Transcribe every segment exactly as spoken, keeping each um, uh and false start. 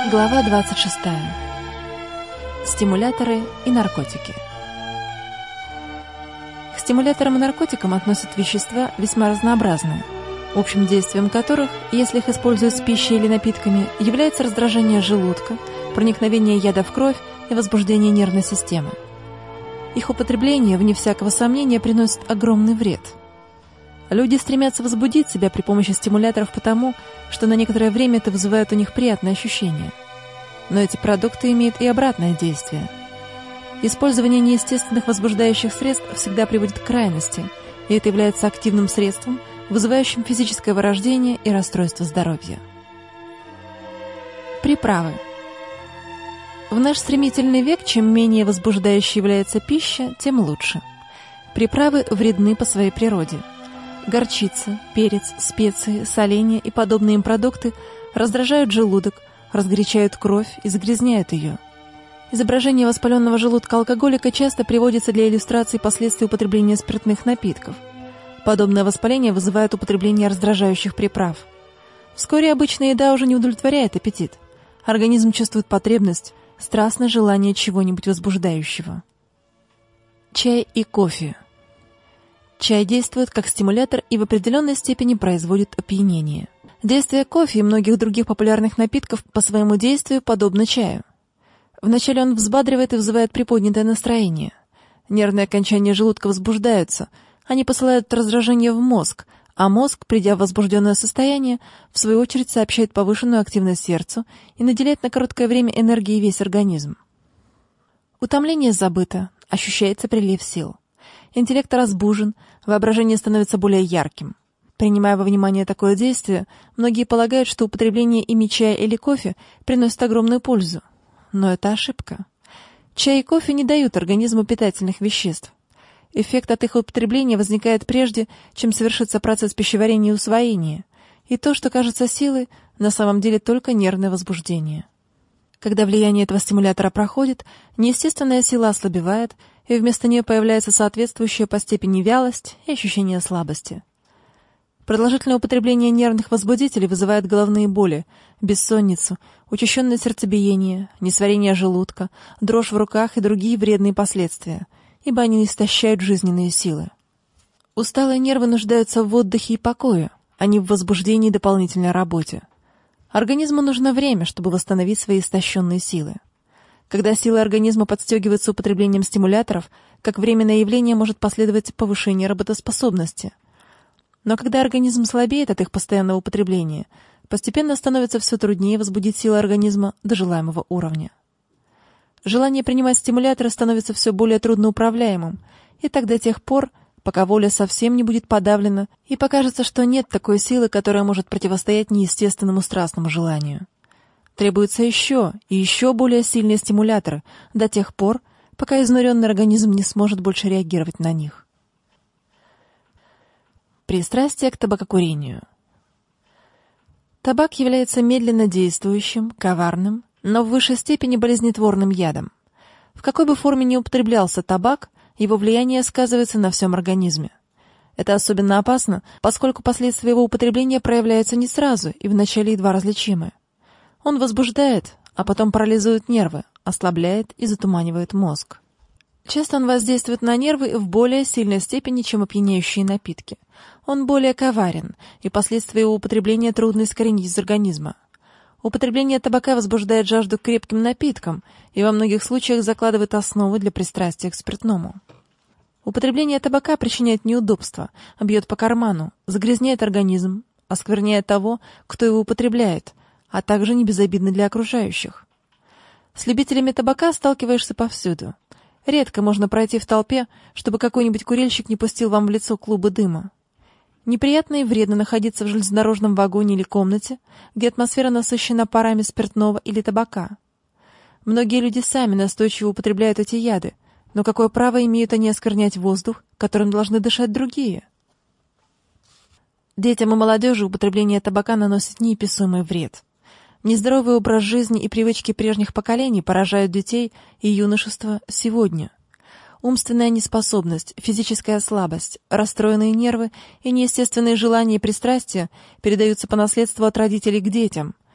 Глава двадцать шестая. Стимуляторы и наркотики. К стимуляторам и наркотикам относят вещества весьма разнообразные, общим действием которых, если их используют с пищей или напитками, является раздражение желудка, проникновение яда в кровь и возбуждение нервной системы. Их употребление, вне всякого сомнения, приносит огромный вред. Люди стремятся возбудить себя при помощи стимуляторов потому, что на некоторое время это вызывает у них приятные ощущения. Но эти продукты имеют и обратное действие. Использование неестественных возбуждающих средств всегда приводит к крайности, и это является активным средством, вызывающим физическое вырождение и расстройство здоровья. Приправы. В наш стремительный век, чем менее возбуждающей является пища, тем лучше. Приправы вредны по своей природе. Горчица, перец, специи, соленья и подобные им продукты раздражают желудок, разгорячают кровь и загрязняют ее. Изображение воспаленного желудка алкоголика часто приводится для иллюстрации последствий употребления спиртных напитков. Подобное воспаление вызывает употребление раздражающих приправ. Вскоре обычная еда уже не удовлетворяет аппетит. Организм чувствует потребность, страстное желание чего-нибудь возбуждающего. Чай и кофе. Чай действует как стимулятор и в определенной степени производит опьянение. Действие кофе и многих других популярных напитков по своему действию подобно чаю. Вначале он взбадривает и вызывает приподнятое настроение. Нервные окончания желудка возбуждаются, они посылают раздражение в мозг, а мозг, придя в возбужденное состояние, в свою очередь сообщает повышенную активность сердцу и наделяет на короткое время энергией весь организм. Утомление забыто, ощущается прилив сил. Интеллект разбужен, воображение становится более ярким. Принимая во внимание такое действие, многие полагают, что употребление ими чая или кофе приносит огромную пользу. Но это ошибка. Чай и кофе не дают организму питательных веществ. Эффект от их употребления возникает прежде, чем совершится процесс пищеварения и усвоения, и то, что кажется силой, на самом деле только нервное возбуждение. Когда влияние этого стимулятора проходит, неестественная сила ослабевает, и вместо нее появляется соответствующая по степени вялость и ощущение слабости. Продолжительное употребление нервных возбудителей вызывает головные боли, бессонницу, учащенное сердцебиение, несварение желудка, дрожь в руках и другие вредные последствия, ибо они истощают жизненные силы. Усталые нервы нуждаются в отдыхе и покое, а не в возбуждении и дополнительной работе. Организму нужно время, чтобы восстановить свои истощенные силы. Когда силы организма подстегиваются употреблением стимуляторов, как временное явление может последовать повышение работоспособности. Но когда организм слабеет от их постоянного употребления, постепенно становится все труднее возбудить силы организма до желаемого уровня. Желание принимать стимуляторы становится все более трудноуправляемым, и так до тех пор, пока воля совсем не будет подавлена, и покажется, что нет такой силы, которая может противостоять неестественному страстному желанию. Требуются еще и еще более сильные стимуляторы до тех пор, пока изнуренный организм не сможет больше реагировать на них. Пристрастие к табакокурению. Табак является медленно действующим, коварным, но в высшей степени болезнетворным ядом. В какой бы форме ни употреблялся табак, его влияние сказывается на всем организме. Это особенно опасно, поскольку последствия его употребления проявляются не сразу и вначале едва различимы. Он возбуждает, а потом парализует нервы, ослабляет и затуманивает мозг. Часто он воздействует на нервы в более сильной степени, чем опьяняющие напитки. Он более коварен, и последствия его употребления трудно искоренить из организма. Употребление табака возбуждает жажду к крепким напиткам и во многих случаях закладывает основы для пристрастия к спиртному. Употребление табака причиняет неудобства, бьет по карману, загрязняет организм, оскверняет того, кто его употребляет, а также не безобидно для окружающих. С любителями табака сталкиваешься повсюду. Редко можно пройти в толпе, чтобы какой-нибудь курильщик не пустил вам в лицо клубы дыма. Неприятно и вредно находиться в железнодорожном вагоне или комнате, где атмосфера насыщена парами спиртного или табака. Многие люди сами настойчиво употребляют эти яды, но какое право имеют они осквернять воздух, которым должны дышать другие? Детям и молодежи употребление табака наносит неописуемый вред. Нездоровый образ жизни и привычки прежних поколений поражают детей и юношество сегодня. Умственная неспособность, физическая слабость, расстроенные нервы и неестественные желания и пристрастия передаются по наследству от родителей к детям,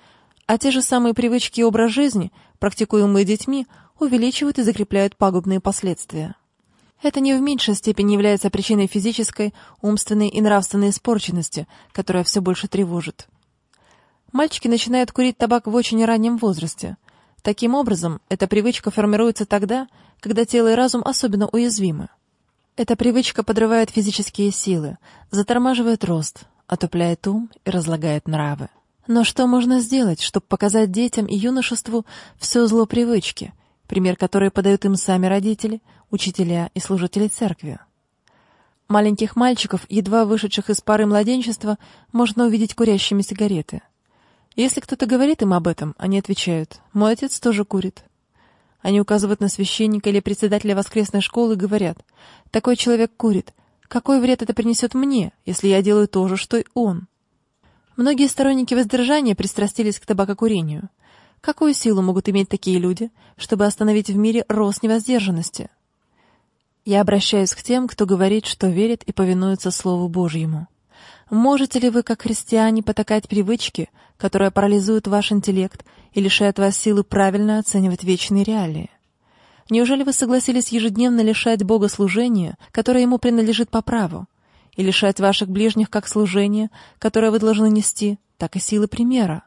А те же самые привычки и образ жизни, практикуемые детьми, увеличивают и закрепляют пагубные последствия. Это не в меньшей степени является причиной физической, умственной и нравственной испорченности, которая все больше тревожит. Мальчики начинают курить табак в очень раннем возрасте. Таким образом, эта привычка формируется тогда, когда тело и разум особенно уязвимы. Эта привычка подрывает физические силы, затормаживает рост, отупляет ум и разлагает нравы. Но что можно сделать, чтобы показать детям и юношеству все зло привычки, пример которой подают им сами родители, учителя и служители церкви? Маленьких мальчиков, едва вышедших из пары младенчества, можно увидеть курящими сигареты. Если кто-то говорит им об этом, они отвечают: «Мой отец тоже курит». Они указывают на священника или председателя воскресной школы и говорят: «Такой человек курит. Какой вред это принесет мне, если я делаю то же, что и он?» Многие сторонники воздержания пристрастились к табакокурению. Какую силу могут иметь такие люди, чтобы остановить в мире рост невоздержанности? Я обращаюсь к тем, кто говорит, что верит и повинуется Слову Божьему. Можете ли вы, как христиане, потакать привычке, которая парализует ваш интеллект и лишает вас силы правильно оценивать вечные реалии? Неужели вы согласились ежедневно лишать Бога служения, которое Ему принадлежит по праву, и лишать ваших ближних как служения, которое вы должны нести, так и силы примера?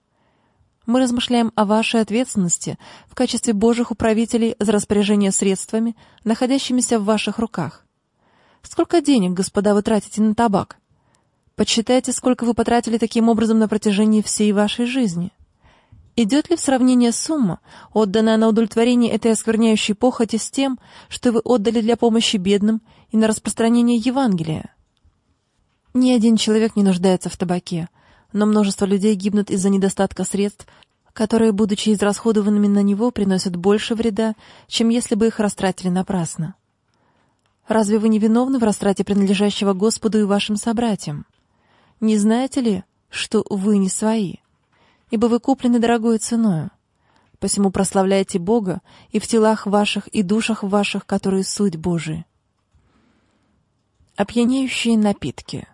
Мы размышляем о вашей ответственности в качестве Божьих управителей за распоряжение средствами, находящимися в ваших руках. Сколько денег, господа, вы тратите на табак? Подсчитайте, сколько вы потратили таким образом на протяжении всей вашей жизни. Идет ли в сравнение сумма, отданная на удовлетворение этой оскверняющей похоти, с тем, что вы отдали для помощи бедным и на распространение Евангелия? Ни один человек не нуждается в табаке, но множество людей гибнут из-за недостатка средств, которые, будучи израсходованными на него, приносят больше вреда, чем если бы их растратили напрасно. Разве вы не виновны в растрате принадлежащего Господу и вашим собратьям? Не знаете ли, что вы не свои, ибо вы куплены дорогою ценою? Посему прославляйте Бога и в телах ваших, и душах ваших, которые суть Божия. Опьяняющие напитки.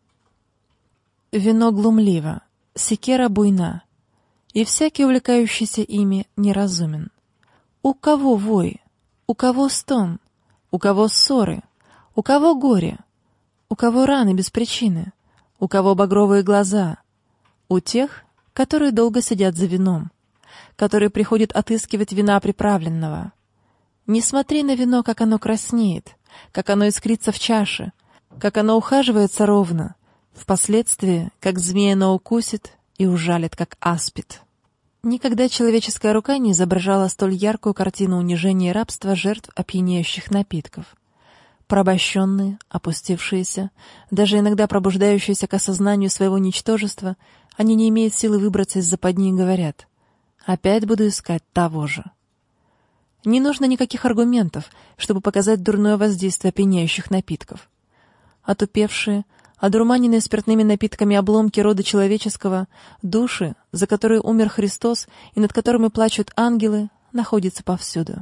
Вино глумливо, секера буйна, и всякий, увлекающийся ими, неразумен. У кого вой? У кого стон? У кого ссоры? У кого горе? У кого раны без причины? У кого багровые глаза? У тех, которые долго сидят за вином, которые приходят отыскивать вина приправленного. Не смотри на вино, как оно краснеет, как оно искрится в чаше, как оно ухаживается ровно, впоследствии, как змея оно укусит и ужалит, как аспид. Никогда человеческая рука не изображала столь яркую картину унижения и рабства жертв опьяняющих напитков. Порабощенные, опустившиеся, даже иногда пробуждающиеся к осознанию своего ничтожества, они не имеют силы выбраться из западни и говорят: «Опять буду искать того же». Не нужно никаких аргументов, чтобы показать дурное воздействие опьяняющих напитков. Отупевшие, одурманенные спиртными напитками обломки рода человеческого, души, за которые умер Христос и над которыми плачут ангелы, находятся повсюду.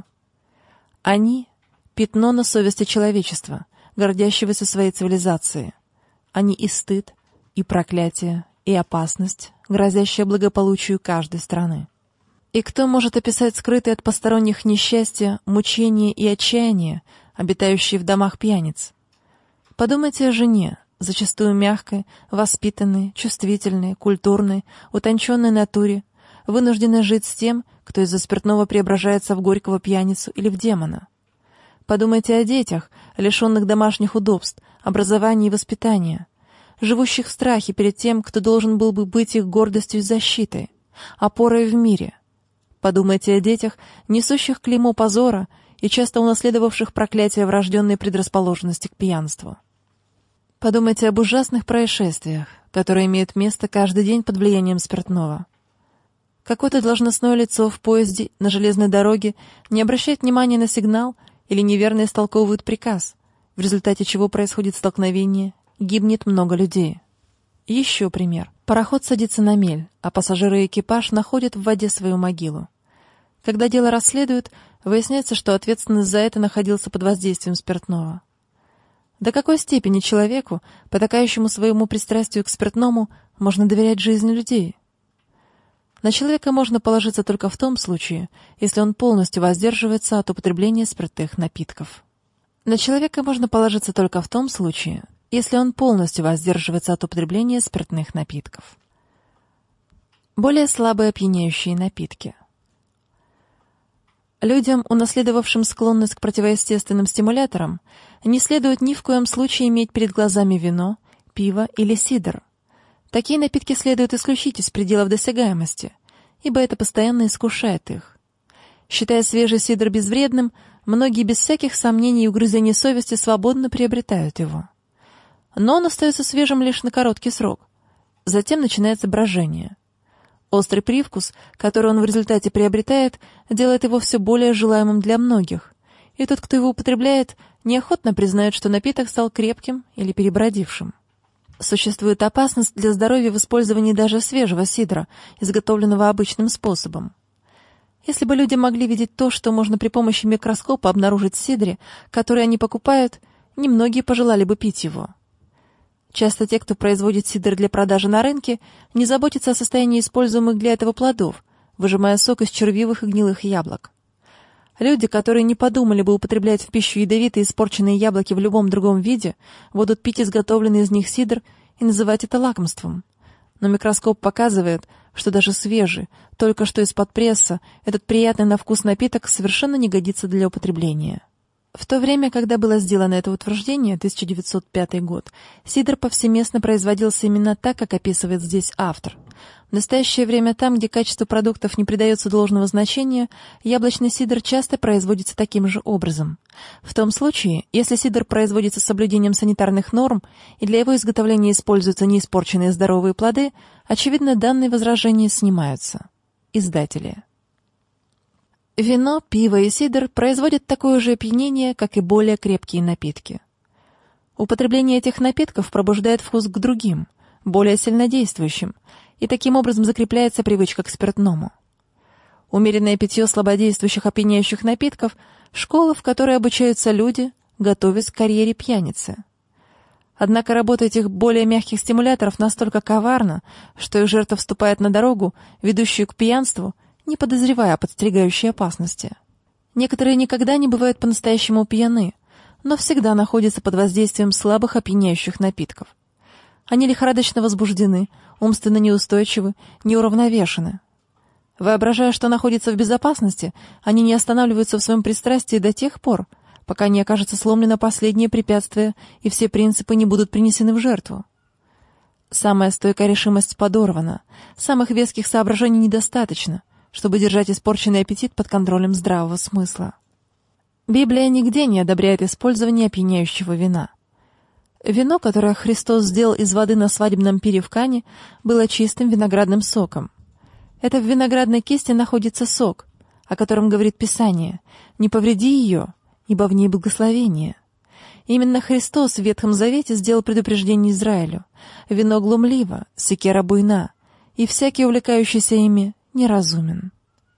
Они — пятно на совести человечества, гордящегося своей цивилизацией. Они и стыд, и проклятие, и опасность, грозящая благополучию каждой страны. И кто может описать скрытые от посторонних несчастья, мучения и отчаяние, обитающие в домах пьяниц? Подумайте о жене, зачастую мягкой, воспитанной, чувствительной, культурной, утонченной натуре, вынужденной жить с тем, кто из-за спиртного преображается в горького пьяницу или в демона. Подумайте о детях, лишенных домашних удобств, образования и воспитания, живущих в страхе перед тем, кто должен был бы быть их гордостью и защитой, опорой в мире. Подумайте о детях, несущих клеймо позора и часто унаследовавших проклятие врожденной предрасположенности к пьянству. Подумайте об ужасных происшествиях, которые имеют место каждый день под влиянием спиртного. Какое-то должностное лицо в поезде на железной дороге не обращает внимания на сигнал или неверно истолковывает приказ, в результате чего происходит столкновение, гибнет много людей. Еще пример. Пароход садится на мель, а пассажиры и экипаж находят в воде свою могилу. Когда дело расследуют, выясняется, что ответственность за это находился под воздействием спиртного. До какой степени человеку, потакающему своему пристрастию к спиртному, можно доверять жизни людей? На человека можно положиться только в том случае, если он полностью воздерживается от употребления спиртных напитков. На человека можно положиться только в том случае, если он полностью воздерживается от употребления спиртных напитков. Более слабые опьяняющие напитки. Людям, унаследовавшим склонность к противоестественным стимуляторам, не следует ни в коем случае иметь перед глазами вино, пиво или сидр. Такие напитки следует исключить из пределов досягаемости, ибо это постоянно искушает их. Считая свежий сидр безвредным, многие без всяких сомнений и угрызений совести свободно приобретают его. Но он остается свежим лишь на короткий срок. Затем начинается брожение. Острый привкус, который он в результате приобретает, делает его все более желаемым для многих, и тот, кто его употребляет, неохотно признает, что напиток стал крепким или перебродившим. Существует опасность для здоровья в использовании даже свежего сидра, изготовленного обычным способом. Если бы люди могли видеть то, что можно при помощи микроскопа обнаружить в сидре, который они покупают, немногие пожелали бы пить его. Часто те, кто производит сидр для продажи на рынке, не заботятся о состоянии используемых для этого плодов, выжимая сок из червивых и гнилых яблок. Люди, которые не подумали бы употреблять в пищу ядовитые испорченные яблоки в любом другом виде, будут пить изготовленный из них сидр и называть это лакомством. Но микроскоп показывает, что даже свежий, только что из-под пресса, этот приятный на вкус напиток совершенно не годится для употребления. В то время, когда было сделано это утверждение, тысяча девятьсот пятый год, сидр повсеместно производился именно так, как описывает здесь автор. В настоящее время там, где качеству продуктов не придается должного значения, яблочный сидр часто производится таким же образом. В том случае, если сидр производится с соблюдением санитарных норм и для его изготовления используются неиспорченные здоровые плоды, очевидно, данные возражения снимаются. Издатели. Вино, пиво и сидр производят такое же опьянение, как и более крепкие напитки. Употребление этих напитков пробуждает вкус к другим, более сильнодействующим, и таким образом закрепляется привычка к спиртному. Умеренное питье слабодействующих опьяняющих напитков – школа, в которой обучаются люди, готовясь к карьере пьяницы. Однако работа этих более мягких стимуляторов настолько коварна, что их жертва вступает на дорогу, ведущую к пьянству, не подозревая о подстерегающей опасности. Некоторые никогда не бывают по-настоящему пьяны, но всегда находятся под воздействием слабых опьяняющих напитков. Они лихорадочно возбуждены, умственно неустойчивы, неуравновешены. Воображая, что находятся в безопасности, они не останавливаются в своем пристрастии до тех пор, пока не окажется сломлено последнее препятствие и все принципы не будут принесены в жертву. Самая стойкая решимость подорвана, самых веских соображений недостаточно, чтобы держать испорченный аппетит под контролем здравого смысла. Библия нигде не одобряет использование опьяняющего вина. Вино, которое Христос сделал из воды на свадебном пире в Кане, было чистым виноградным соком. Это в виноградной кисти находится сок, о котором говорит Писание: «Не повреди ее, ибо в ней благословение». Именно Христос в Ветхом Завете сделал предупреждение Израилю: «Вино глумливо, секера буйна, и всякий, увлекающийся ими, неразумен».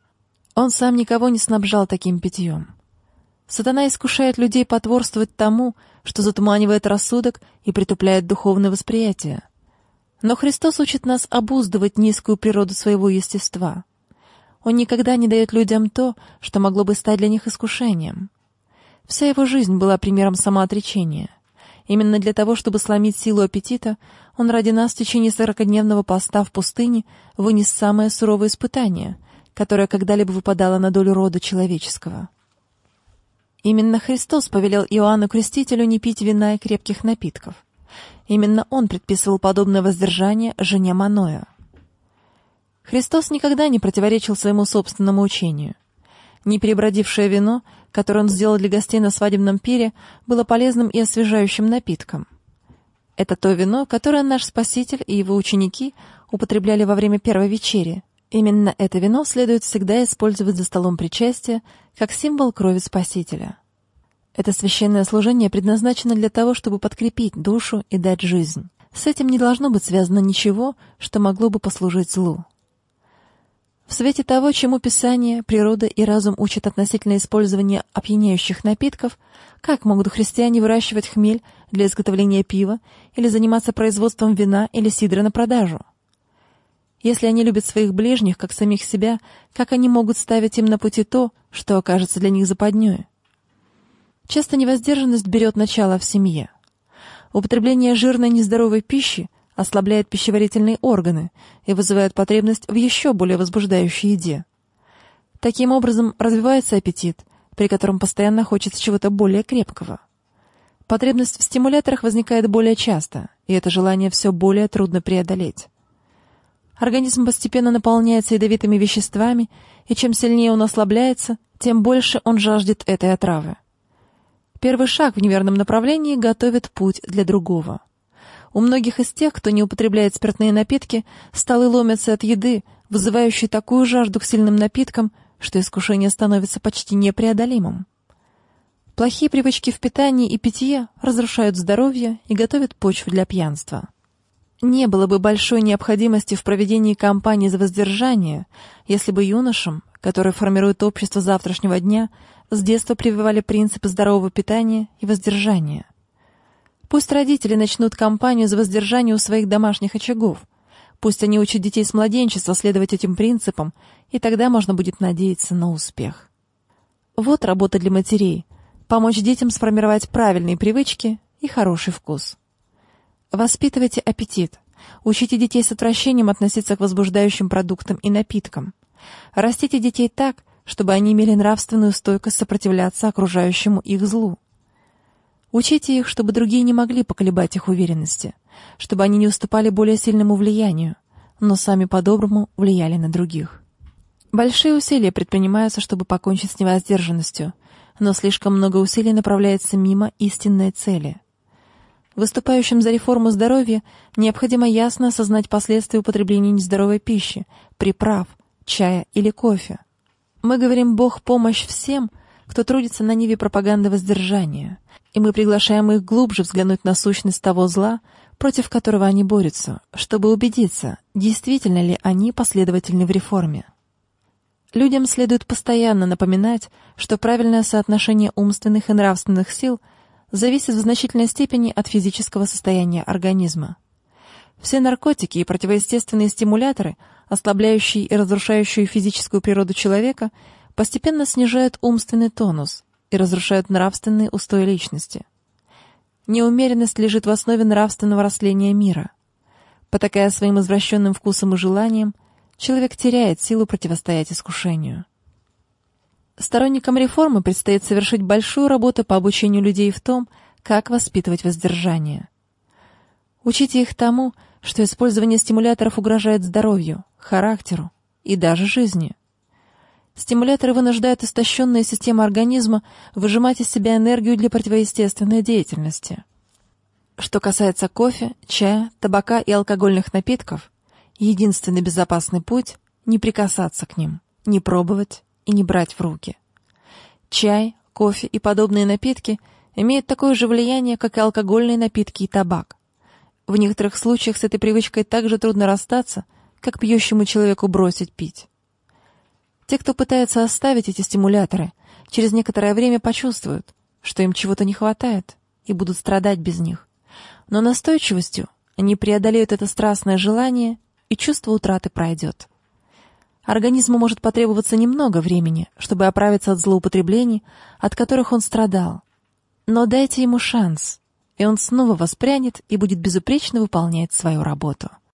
Он сам никого не снабжал таким питьем. Сатана искушает людей потворствовать тому, что затуманивает рассудок и притупляет духовное восприятие. Но Христос учит нас обуздывать низкую природу своего естества. Он никогда не дает людям то, что могло бы стать для них искушением. Вся его жизнь была примером самоотречения. Именно для того, чтобы сломить силу аппетита, он ради нас в течение сорокадневного поста в пустыне вынес самое суровое испытание, которое когда-либо выпадало на долю рода человеческого. Именно Христос повелел Иоанну Крестителю не пить вина и крепких напитков. Именно он предписывал подобное воздержание жене Маноя. Христос никогда не противоречил своему собственному учению. Неперебродившее вино, которое он сделал для гостей на свадебном пире, было полезным и освежающим напитком. Это то вино, которое наш Спаситель и его ученики употребляли во время первой вечери. Именно это вино следует всегда использовать за столом причастия, как символ крови Спасителя. Это священное служение предназначено для того, чтобы подкрепить душу и дать жизнь. С этим не должно быть связано ничего, что могло бы послужить злу. В свете того, чему Писание, природа и разум учат относительно использования опьяняющих напитков, как могут христиане выращивать хмель для изготовления пива или заниматься производством вина или сидра на продажу? Если они любят своих ближних, как самих себя, как они могут ставить им на пути то, что окажется для них западнёй? Часто невоздержанность берет начало в семье. Употребление жирной нездоровой пищи ослабляет пищеварительные органы и вызывает потребность в еще более возбуждающей еде. Таким образом, развивается аппетит, при котором постоянно хочется чего-то более крепкого. Потребность в стимуляторах возникает более часто, и это желание все более трудно преодолеть. Организм постепенно наполняется ядовитыми веществами, и чем сильнее он ослабляется, тем больше он жаждет этой отравы. Первый шаг в неверном направлении готовит путь для другого. У многих из тех, кто не употребляет спиртные напитки, столы ломятся от еды, вызывающей такую жажду к сильным напиткам, что искушение становится почти непреодолимым. Плохие привычки в питании и питье разрушают здоровье и готовят почву для пьянства. Не было бы большой необходимости в проведении кампании за воздержание, если бы юношам, которые формируют общество завтрашнего дня, с детства прививали принципы здорового питания и воздержания. Пусть родители начнут кампанию за воздержание у своих домашних очагов. Пусть они учат детей с младенчества следовать этим принципам, и тогда можно будет надеяться на успех. Вот работа для матерей — помочь детям сформировать правильные привычки и хороший вкус. Воспитывайте аппетит. Учите детей с отвращением относиться к возбуждающим продуктам и напиткам. Растите детей так, чтобы они имели нравственную стойкость сопротивляться окружающему их злу. Учите их, чтобы другие не могли поколебать их уверенности, чтобы они не уступали более сильному влиянию, но сами по-доброму влияли на других. Большие усилия предпринимаются, чтобы покончить с невоздержанностью, но слишком много усилий направляется мимо истинной цели. Выступающим за реформу здоровья необходимо ясно осознать последствия употребления нездоровой пищи, приправ, чая или кофе. Мы говорим «Бог помощь» всем, кто трудится на ниве пропаганды воздержания, и мы приглашаем их глубже взглянуть на сущность того зла, против которого они борются, чтобы убедиться, действительно ли они последовательны в реформе. Людям следует постоянно напоминать, что правильное соотношение умственных и нравственных сил зависит в значительной степени от физического состояния организма. Все наркотики и противоестественные стимуляторы, ослабляющие и разрушающие физическую природу человека, постепенно снижают умственный тонус и разрушают нравственные устои личности. Неумеренность лежит в основе нравственного растления мира. Потакая своим извращенным вкусом и желаниям, человек теряет силу противостоять искушению. Сторонникам реформы предстоит совершить большую работу по обучению людей в том, как воспитывать воздержание. Учите их тому, что использование стимуляторов угрожает здоровью, характеру и даже жизни. Стимуляторы вынуждают истощенные системы организма выжимать из себя энергию для противоестественной деятельности. Что касается кофе, чая, табака и алкогольных напитков, единственный безопасный путь — не прикасаться к ним, не пробовать и не брать в руки. Чай, кофе и подобные напитки имеют такое же влияние, как и алкогольные напитки и табак. В некоторых случаях с этой привычкой так же трудно расстаться, как пьющему человеку бросить пить. Те, кто пытается оставить эти стимуляторы, через некоторое время почувствуют, что им чего-то не хватает, и будут страдать без них. Но настойчивостью они преодолеют это страстное желание, и чувство утраты пройдет. Организму может потребоваться немного времени, чтобы оправиться от злоупотреблений, от которых он страдал. Но дайте ему шанс, и он снова воспрянет и будет безупречно выполнять свою работу.